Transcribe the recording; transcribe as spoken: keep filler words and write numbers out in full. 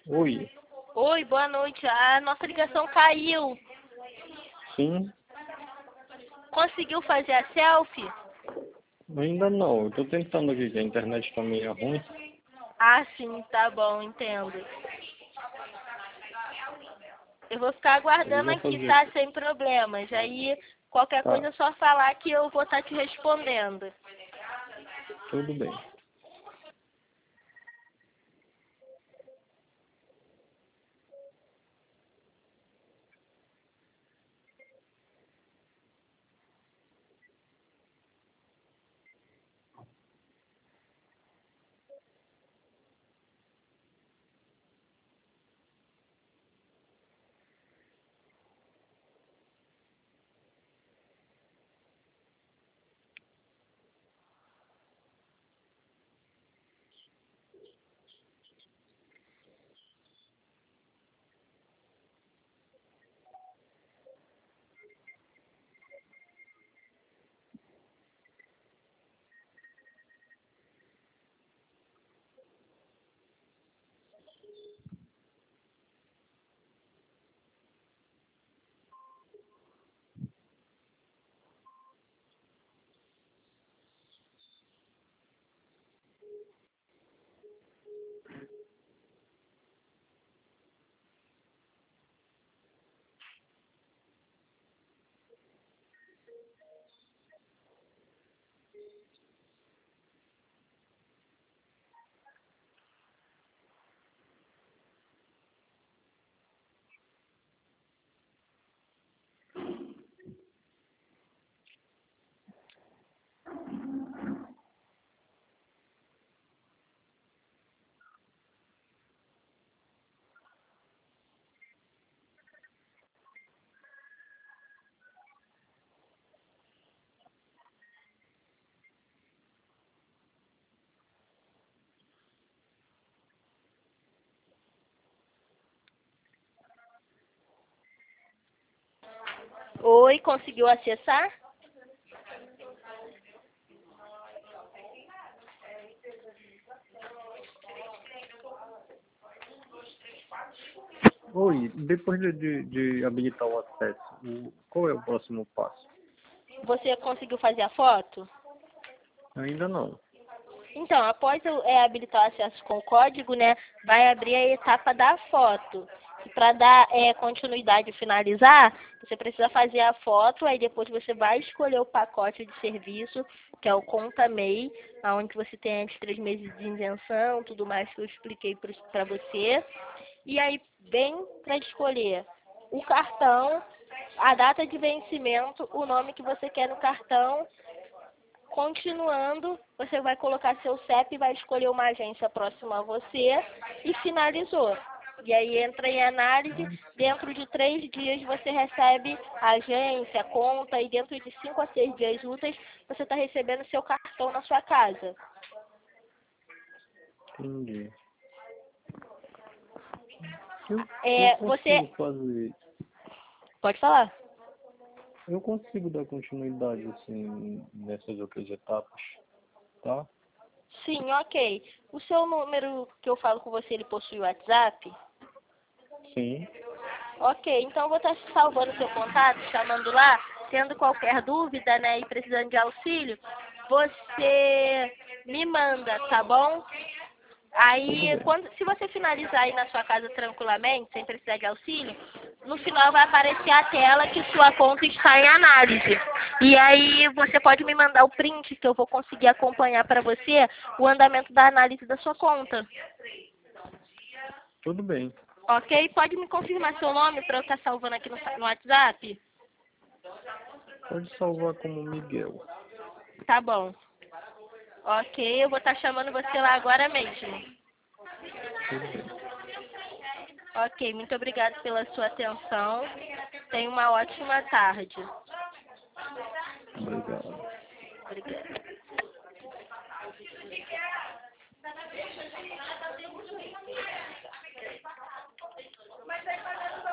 Oi, Oi, boa noite. A nossa ligação caiu. sim, Conseguiu fazer a selfie? ainda não. Eu tô tentando aqui, que a internet tá meio ruim. Ah, sim, tá bom, entendo. Eu vou ficar Eu aguardando vou aqui, fazer tá? aqui. Sem problemas. Aí, qualquer Tá, coisa é só falar que eu vou estar te respondendo. tudo bem. Oi, conseguiu acessar? Oi, depois de, de, de habilitar o acesso, o- qual é o próximo passo? Você conseguiu fazer a foto? Ainda não. Então, após eu é, habilitar o acesso com o código, né, vai abrir a etapa da foto. E para dar é, continuidade e finalizar, você precisa fazer a foto, aí depois você vai escolher o pacote de serviço, que é o Conta M E I, onde você tem as três meses de isenção, tudo mais que eu expliquei para você. E aí vem para escolher o cartão, a data de vencimento, o nome que você quer no cartão. Continuando, você vai colocar seu C E P, vai escolher uma agência próxima a você e finalizou. E aí entra em análise, dentro de três dias você recebe a agência, a conta, e dentro de cinco a seis dias úteis você está recebendo seu cartão na sua casa. Entendi. Eu, eu É, você consigo fazer. pode falar. Eu consigo dar continuidade, assim, nessas outras etapas, tá? Sim, ok. O seu número que eu falo com você, ele possui o WhatsApp? Sim, Ok, então eu vou estar salvando seu contato, chamando lá, tendo qualquer dúvida, né, e precisando de auxílio, você me manda, tá bom? tudo Aí, bem. quando, se você finalizar aí na sua casa tranquilamente, sem precisar de auxílio, no final vai aparecer a tela que sua conta está em análise. E aí você pode me mandar o print que eu vou conseguir acompanhar para você o andamento da análise da sua conta. Tudo bem. Ok? Pode me confirmar seu nome para eu estar salvando aqui no, no WhatsApp? Pode salvar como Miguel. Tá bom. Ok, eu vou estar chamando você lá agora mesmo. Tudo bem. Ok, muito obrigada pela sua atenção. Tenha uma ótima tarde. Obrigado. Obrigada.